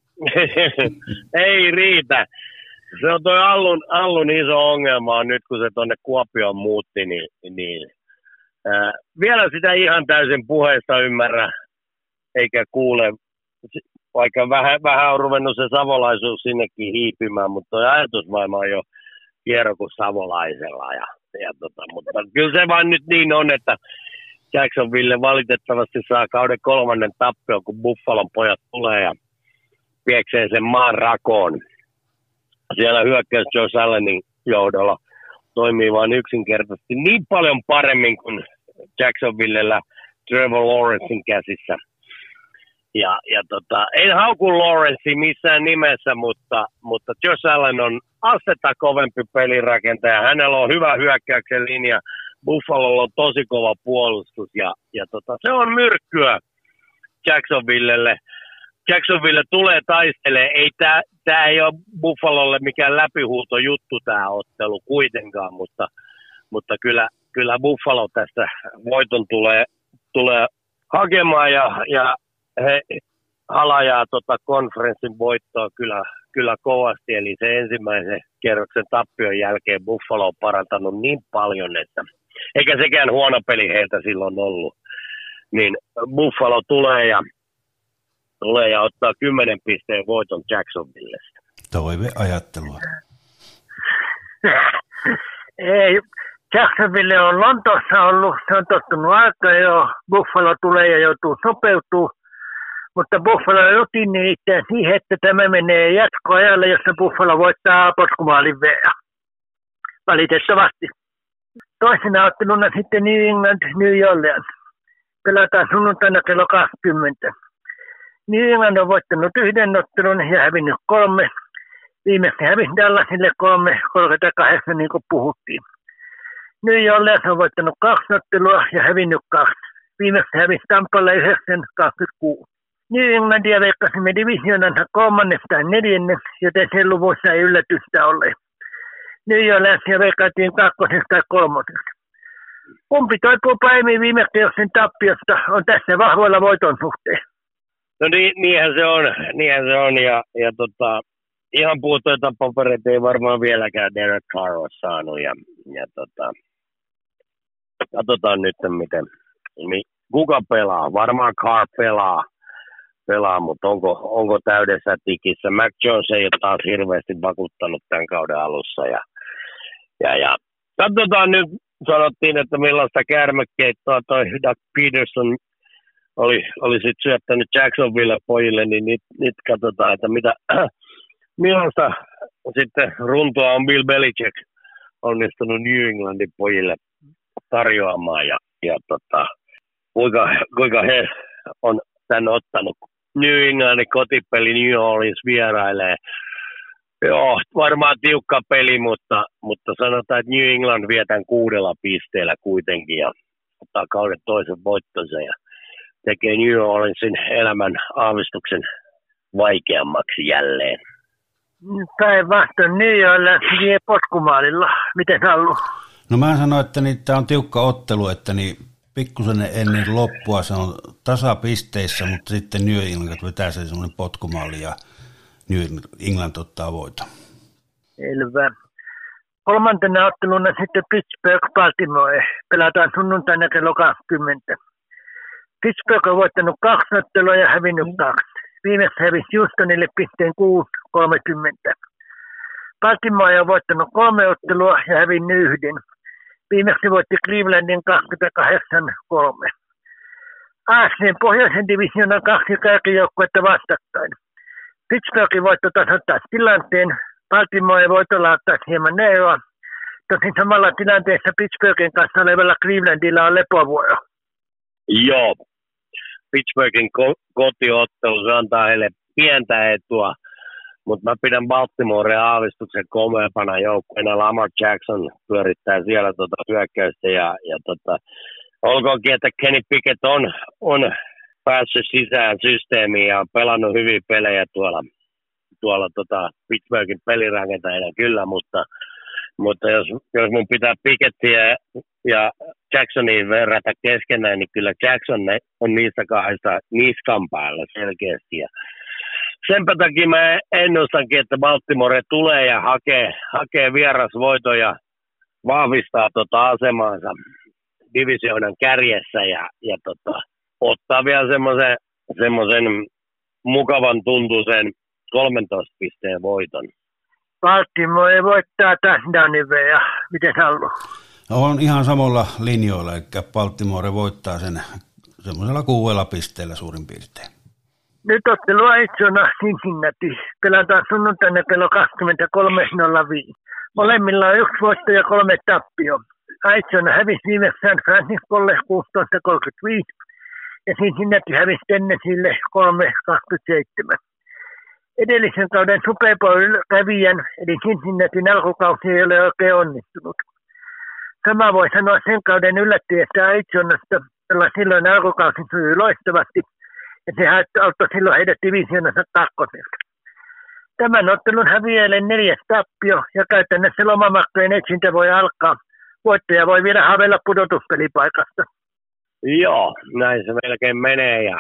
Ei riitä. Se on toi Allun iso ongelma on nyt, kun se tuonne Kuopioon muutti, niin vielä sitä ihan täysin puheesta ymmärrä, eikä kuule, vaikka vähän on ruvennut se savolaisuus sinnekin hiipimään, mutta toi ajatusmaailma on jo hiero kuin savolaisella. Mutta kyllä se vaan nyt niin on, että Jacksonville valitettavasti saa kauden 3. tappion, kun Buffalon pojat tulee ja pieksee sen maan rakoon. Siellä hyökkäys Josh Allenin johdolla toimii vain yksinkertaisesti niin paljon paremmin kuin Jacksonvillellä Trevor Lawrencein käsissä. En hauku Lawrencea missään nimessä, mutta Josh Allen on astetta kovempi pelirakentaja. Hänellä on hyvä hyökkäyksen linja. Buffalolla on tosi kova puolustus ja se on myrkkyä Jacksonvillelle. Jacksonville tulee taistelee. Tämä ei ole Buffalolle mikään läpihuuto juttu tämä ottelu kuitenkaan, mutta kyllä Buffalo tästä voiton tulee hakemaan ja he halajaa konferenssin voittoa kyllä kovasti. Eli se ensimmäisen kerroksen tappion jälkeen Buffalo on parantanut niin paljon, että eikä sekään huono peli heiltä silloin ollut. Niin Buffalo tulee ja ottaa 10 pisteen voiton Jacksonvillestä. Toiveajattelua. Ei, Jacksonville on Lontoossa ollut, se on tottunut aikaa jo. Buffalo tulee ja joutuu sopeutumaan. Mutta Buffalo rutiini itseään siihen, että tämä menee jatkoajalle, jossa Buffalo voittaa potkumaalin verran. Valitettavasti. Toisena otteluna sitten New England, New Orleans. Pelataan sunnuntaina kello 20. New England on voittanut 1 ottelun ja hävinnyt 3. Viimeksi hävisi Dallasille 3-38, niin kuin puhuttiin. New Orleans on voittanut 2 ottelua ja hävinnyt 2. Viimeksi hävisi Tampalle 9-26. New Englandia veikkasimme divisioonansa 3. tai 4, joten sen luvuissa ei yllätystä ole. New Orleansia veikattiin 2. tai 3. Kumpi toipuu paremmin viime kierroksen tappiosta on tässä vahvoilla voiton suhteen. No niinhän se on ja ihan puuttuita papereita ei varmaan vieläkään Derek Carr ole saanut ja katsotaan nyt kuka pelaa. Varmaan Carr pelaa, mutta onko täydessä tikissä. Mac Jones ei ole taas hirveästi vakuuttanut tämän kauden alussa ja katsotaan nyt, sanottiin, että millaista käärmekeittoa toi Doug Peterson oli sitten syöttänyt Jacksonville pojille, niin nyt katsotaan, että millaista sitten runtoa on Bill Belichick onnistunut New Englandin pojille tarjoamaan ja kuinka he on tän ottanut. New Englandin kotipeli New Orleans vierailee. Joo, varmaan tiukka peli, mutta sanotaan, että New England vie tämän 6 pisteellä kuitenkin ja ottaa kauden toisen voittonsa ja tekee New Orleansin elämän aavistuksen vaikeammaksi jälleen. Päinvastoin New Orleans vie potkumaalilla. Miten Allu? No mä sanoin, että tämä on tiukka ottelu, että pikkusen ennen loppua se on tasapisteissä, mutta sitten New England vetää sen semmoinen potkumaali ja New England ottaa voiton. Selvä. 3. otteluna sitten Pittsburgh-Baltimore. Pelataan sunnuntaina kello 20. Pittsburgh on voittanut 2 ottelua ja hävinnyt 2. Viimeksi hävisi Houstonille pisteen 6-30. Baltimore on voittanut 3 ottelua ja hävinnyt 1. Viimeksi voitti Clevelandin 28-3. AFC:n pohjoisen divisioonan 2 kärkijoukkuetta vastakkain. Pittsburghin voitto tasoittaa tilanteen. Baltimore voitolla ottaa hieman eroa. Tosin samalla tilanteessa Pittsburghin kanssa olevalla Clevelandilla on lepovuoro. Joo. Pittsburghin kotiottelu, se antaa heille pientä etua, mutta mä pidän Baltimorea aavistuksen komeapana joukkueena. Lamar Jackson pyörittää siellä hyökkäystä ja olkoonkin, että Kenny Pickett on päässyt sisään systeemiin ja on pelannut hyviä pelejä tuolla Pittsburghin pelirakentajana kyllä, mutta jos mun pitää Pickettiä ja Jacksonin verrata keskenään, niin kyllä Jackson on niistä kahdesta niskan päällä selkeästi. Ja senpä takia mä ennustankin, että Baltimore tulee ja hakee vierasvoiton ja vahvistaa asemaansa divisioonan kärjessä ja ottaa vielä semmoisen mukavan tuntuisen 13 pisteen voiton. Baltimore voittaa touchdownin ja miten sä ollut? On ihan samalla linjoilla, eli Baltimore voittaa sen semmoisella 6 pisteellä suurin piirtein. Nyt ottelu Arizona Cincinnati. Pelataan sunnuntaina kello 23.05. Molemmilla on 1 voitto ja 3 tappio. Arizona hävisi viime San Franciscolle 16-35 ja Cincinnati hävisi Tennesseelle 3-27. Edellisen kauden Super Bowl-kävijän, eli Cincinnatin alkukausi ei ole oikein onnistunut. Sama voi sanoa sen kauden yllättäjästä Arizonasta, jolla silloin alkukausi sujui loistavasti, ja se auttoi silloin heidät divisioonassa 2. Tämän ottelun häviäjälle 4. tappio, ja käytännössä lomamatkojen etsintä voi alkaa. Voittaja voi vielä haaveilla pudotuspelipaikasta. Joo, näin se melkein menee, ja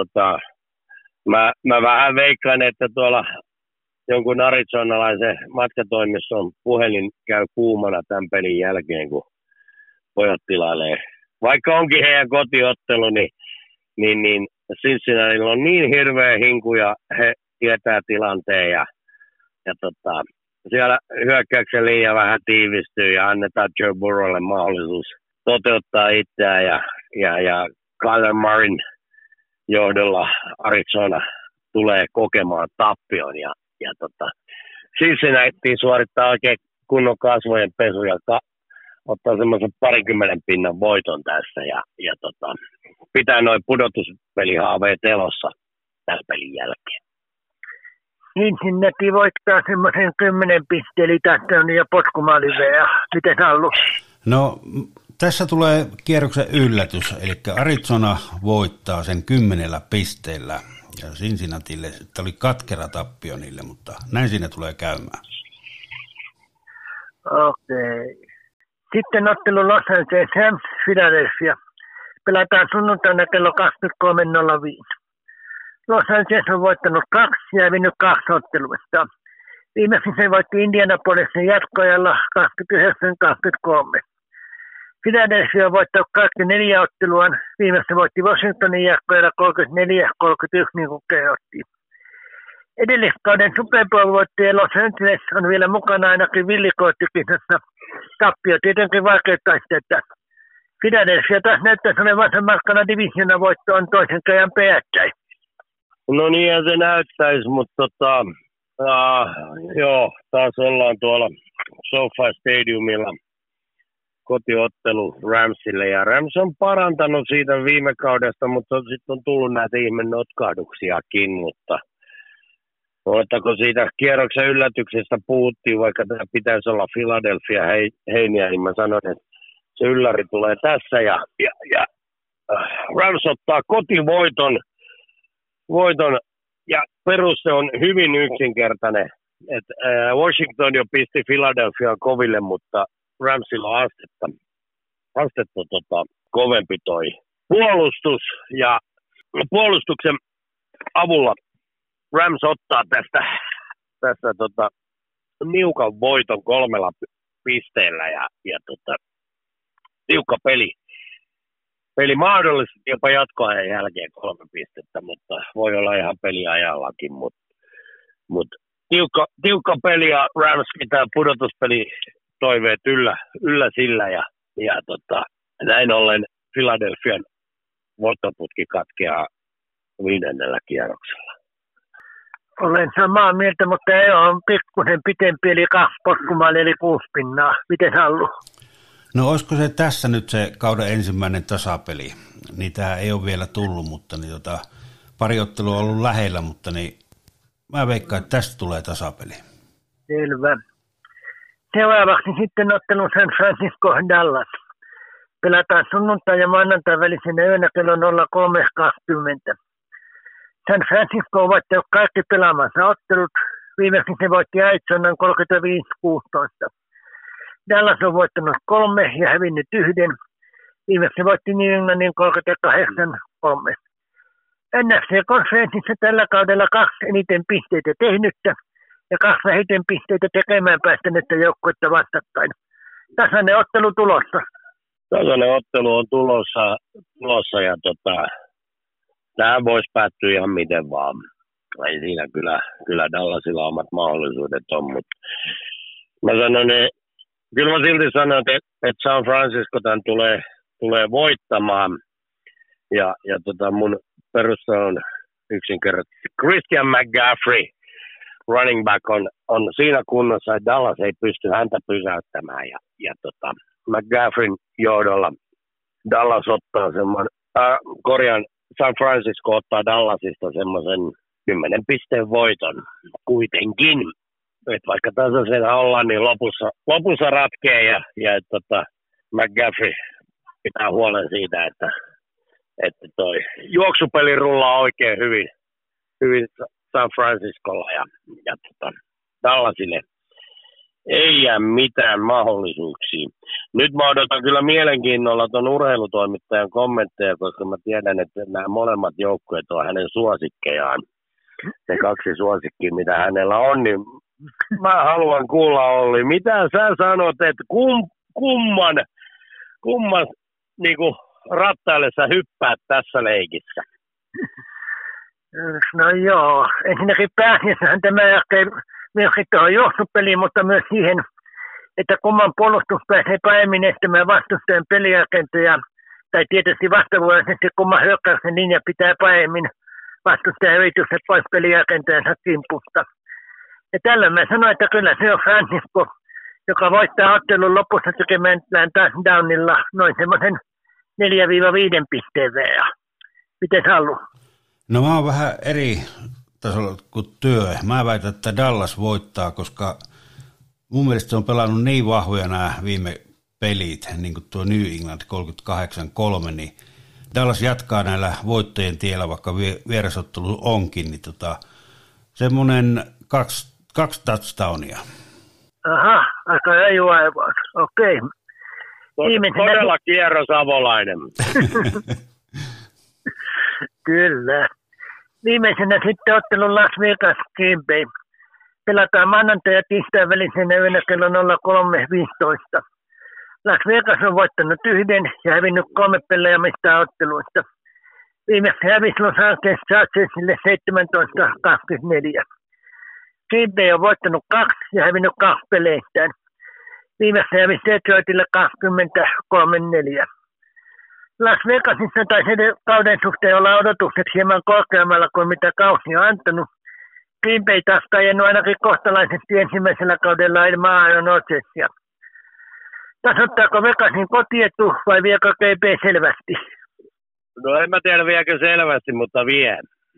Mä vähän veikkaan, että tuolla jonkun arizonalaisen matkatoimiston puhelin käy kuumana tämän pelin jälkeen, kun pojat vaikka onkin heidän kotiottelu, niin Cincinnatilla on niin hirveä hinku ja he tietää tilanteen ja siellä hyökkäyksen liian vähän tiivistyy ja annetaan Joe Burrowlle mahdollisuus toteuttaa itseään ja Kyler Murrayn johdolla Arizona tulee kokemaan tappion ja Cincinnati suorittaa oikein kunnon kasvojen pesu ja ottaa semmoisen 20 pinnan voiton tässä ja pitää noin pudotuspelihaaveet elossa tämän pelin jälkeen. Cincinnati voittaa semmoisen 10 pisteeli touchdownin ja potkumaaliveen. Miten sä ollut? No tässä tulee kierroksen yllätys, eli Arizona voittaa sen 10 pisteellä ja Cincinnatille, että oli katkera tappio niille, mutta näin siinä tulee käymään. Okei. Sitten ottelu Los Angeles Rams Philadelphia. Pelataan sunnuntaina kello 23.05. Los Angeles on voittanut 2 ja hävinnyt 2 otteluista. Viimeksi se voitti Indianapolisin jatkoajalla 29-23. Philadelphia on voittanut kaikki 4 otteluaan. Viimeksi voitti Washingtonin jatkoajalla 34-31 niin kuin kehottiin. Edelliskauden Super Bowl-voittaja Los Angeles on vielä mukana ainakin villikoittikisassa. Tappio tietenkin vaikeuttaa sitä. Philadelphia taas näyttäisi olevan vasemmalla divisioonan voitto on toisen käden peräkkäin. No niinhän se näyttäisi, mutta joo, taas ollaan tuolla SoFi Stadiumilla kotiottelu Ramsille ja Rams on parantanut siitä viime kaudesta, mutta sitten on tullut näitä ihme notkahduksiakin, mutta kun siitä kierroksen yllätyksestä puhuttiin, vaikka tämä pitäisi olla Philadelphia heiniä, niin mä sanoin, että se ylläri tulee tässä ja Rams ottaa kotivoiton ja peruste on hyvin yksinkertainen. Washington jo pisti Philadelphia koville, mutta Ramsilla on astetta kovempi toi puolustus ja puolustuksen avulla Rams ottaa tästä niukan voiton 3 pisteellä ja tiukka peli mahdollisesti jopa jatkoajan jälkeen 3 pistettä, mutta voi olla ihan peliajallakin, mutta tiukka peli ja Rams pitää pudotuspeli toiveet yllä sillä ja näin ollen Philadelphian voittoputki katkeaa 5. kierroksella. Olen samaa mieltä, mutta ei ole pikkusen pitempi, eli 2 potkumaali, eli 6 pinnaa. Miten sä ollut? No olisiko se tässä nyt se kauden ensimmäinen tasapeli? Niitä ei ole vielä tullut, mutta niin pari ottelua on ollut lähellä, mutta niin mä veikkaan, että tästä tulee tasapeli. Selvä. Seuraavaksi sitten ottelu San Francisco Dallas. Pelataan sunnuntai ja maanantai välisenä yönä kello 03.20. San Francisco on voittanut kaikki pelaamansa ottelut. Viimeksi se voitti Arizonan 35-16. Dallas on voittanut 3 ja hävinnyt 1. Viimeksi voitti New Englandin 38-3. NFC-konferenssissa tällä kaudella 2 eniten pisteitä tehnyttä ja 2 vähiten pisteitä tekemään päästänyttä joukkuetta vastakkain. Tasainen ottelu tulossa. Tasainen ottelu on tulossa ja tämä voisi päättyä ihan miten vaan. Ei siinä kyllä Dallasilla omat mahdollisuudet on, mutta mä sanon, kyllä mä silti sanon, että San Francisco tämän tulee voittamaan ja mun perusta on yksinkertaisesti Christian McCaffrey, running back on siinä kunnossa, että Dallas ei pysty häntä pysäyttämään ja McCaffreyn johdolla Dallas ottaa San Francisco ottaa Dallasista semmoisen 10 pisteen voiton kuitenkin. Et vaikka tasaisen ollaan, niin lopussa ratkee ja McCaffrey pitää huolen siitä, että toi juoksupeli rullaa oikein hyvin San Franciscolla ja Dallasille ei jää mitään mahdollisuuksia. Nyt mä odotan kyllä mielenkiinnolla tuon urheilutoimittajan kommentteja, koska mä tiedän, että nämä molemmat joukkueet on hänen suosikkejaan. Se 2 suosikkia, mitä hänellä on, niin mä haluan kuulla, Olli. Mitä sä sanot, että kumman niin kuin rattaille sä hyppäät tässä leikissä? No joo, ensinnäkin pääasiassahan tämä lähtee myöskin tuohon juoksupeliin, mutta myös siihen, että kumman puolustus pääsee paremmin estämään vastustajan peliagentoja, tai tietysti vastavuoroisesti kumman hyökkäyksen linja pitää paremmin vastustajan yritykset pois peliagentojensa kimpusta. Ja tällöin mä sanoin, että kyllä se on Francisco, joka voittaa ottelun lopussa tekemään touchdownilla noin semmoisen 4-5 pisteen verran. Miten sä ollut? No mä oon vähän eri tasolla kuin työ. Mä väitän, että Dallas voittaa, koska mun mielestä se on pelannut niin vahvoja nämä viime pelit, niin kuin tuo New England 38-3, niin Dallas jatkaa näillä voittojen tiellä, vaikka vierasottelu onkin, niin semmoinen 2 touchdownia. Aha, aika raju aivan. Okei. Todella kierro Savolainen. Kyllä. Viimeisenä sitten ottelun Las Vegas Green Bay. Pelataan maanantai ja tiistain välisenä yönä kello 03.15. Las Vegas on voittanut 1 ja hävinnyt 3 pelejä mistään otteluista. Viimeksi hävisi Los Angeles Chargersille 17-24. Green Bay on voittanut 2 ja hävinnyt 2 peleistään. Viimeksi hävisi Detroitille 23-4. Las Vegasissa tai sen kauden suhteen olla odotukset hieman korkeammalla kuin mitä kausi on antanut. Green Bay taas tajennut ainakin kohtalaisesti ensimmäisellä kaudella ilman Aaron Rodgersia. Tasoittaako Vegasin kotietu vai viekö GB selvästi? No en mä tiedä viekö selvästi, mutta vie.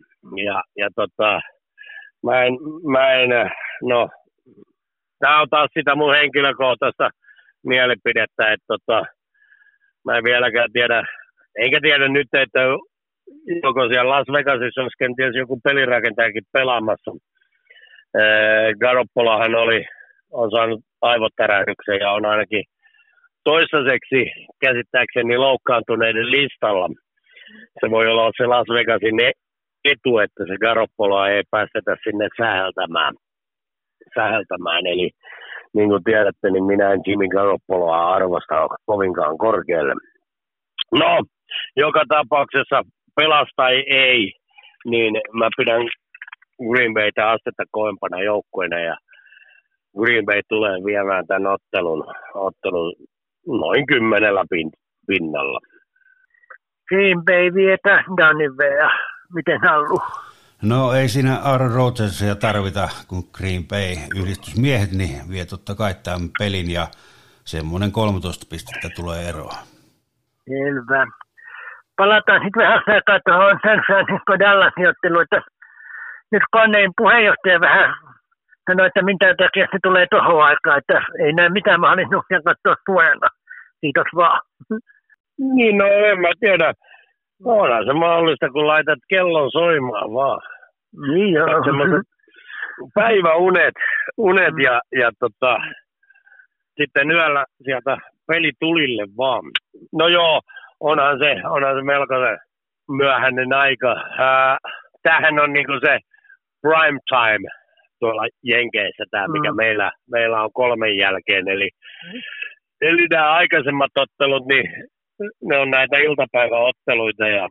Tää on taas sitä mun henkilökohtaista mielipidettä, että mä en vieläkään tiedä, enkä tiedä nyt, että joko siellä Las Vegasissa olisi kenties joku pelirakentajakin pelaamassa. Garoppolohan on saanut aivotärähdyksen ja on ainakin toistaiseksi käsittääkseni loukkaantuneiden listalla. Se voi olla se Las Vegasin etu, että se Garoppoloa ei päästetä sinne säheltämään. Eli niin kuin tiedätte, niin minä en Jimmy Garoppoloa arvosta kovinkaan korkealle. No, joka tapauksessa pelas tai ei, niin mä pidän Green Baytä astetta kovempana joukkueena ja Green Bay tulee viemään tämän ottelun noin 10 pinnalla. Green Bay vie touchdownin verran. Miten Hallu? No ei siinä Aaron Rodgersia tarvita, kun Green Bay yhdistysmiehet niin vie totta kai tämän pelin ja semmoinen 13 pistettä tulee eroa. Selvä. Palataan sitten vähän aikaa tuohon San Francisco Dallasin otteluun, että nyt Koneen puheenjohtaja vähän sanoi, että minkä takia se tulee tuohon aikaan, että ei näe mitään mahdollisuuksia katsoa suojana. Kiitos vaan. Niin, no en mä tiedä. Onhan se mahdollista, kun laitat kellon soimaan vaan. Niin joo. Semmoiset päiväunet ja sitten yöllä sieltä pelitulille vaan. No joo, onhan se melkoinen myöhäinen aika. Tämähän on niinku se prime time tuolla Jenkeissä, tämä mikä meillä on 3 jälkeen. Eli nämä aikaisemmat ottelut, niin ne on näitä iltapäiväotteluita ja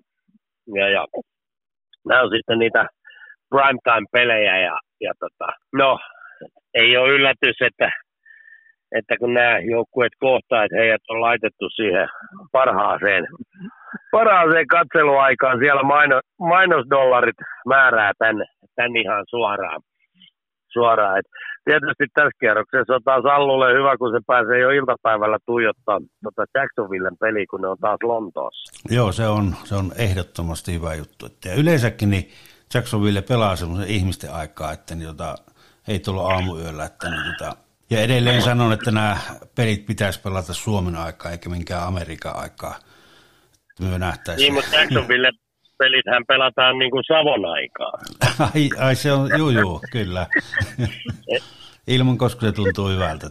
nämä on sitten niitä primetime-pelejä no ei ole yllätys, että kun nämä joukkueet kohtaa, että heidät on laitettu siihen parhaaseen katseluaikaan, siellä mainosdollarit määrää tän ihan suoraan. Et tietysti tässä kierroksessa on taas Allulle hyvä, kun se pääsee jo iltapäivällä tuijottaa Jacksonvillen peliä, kun ne on taas Lontoossa. Joo, se on ehdottomasti hyvä juttu. Ja yleensäkin niin Jacksonville pelaa semmoisen ihmisten aikaa, että ei tullut aamuyöllä. Ja edelleen sanon, että nämä pelit pitäisi pelata Suomen aikaa eikä minkään Amerikan aikaa. Me nähtäisiin. Niin, mutta Jacksonville pelithän pelataan niin kuin Savon aikaa. Ai se on, juu, kyllä. Ilman, koska se tuntuu hyvältä.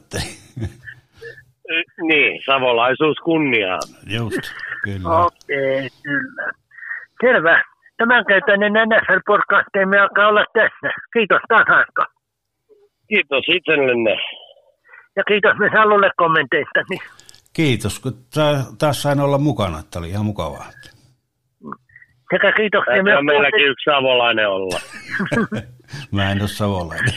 Niin, savolaisuus kunniaan. Just, kyllä. Okei, kyllä. Selvä. Tämänkertainen NFL-podcastimme alkaa olla tässä. Kiitos taas, Aska. Kiitos itsellenne. Ja kiitos myös Allulle kommenteista. Kiitos, kun taas sain olla mukana. Tämä oli ihan mukavaa. Sekä kiitoksia myös. On meilläkin yksi savolainen olla. Mä en ole savolainen.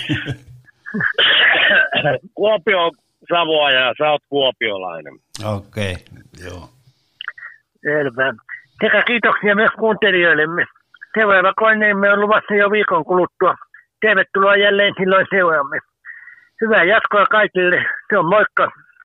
Kuopio on Savoa ja sä oot kuopiolainen. Okei, joo. Selvä. Sekä kiitoksia myös kuuntelijoillemme. Seuraava koneemme on luvassa jo viikon kuluttua. Tervetuloa jälleen silloin seuraamme. Hyvää jatkoa kaikille. Se on moikka.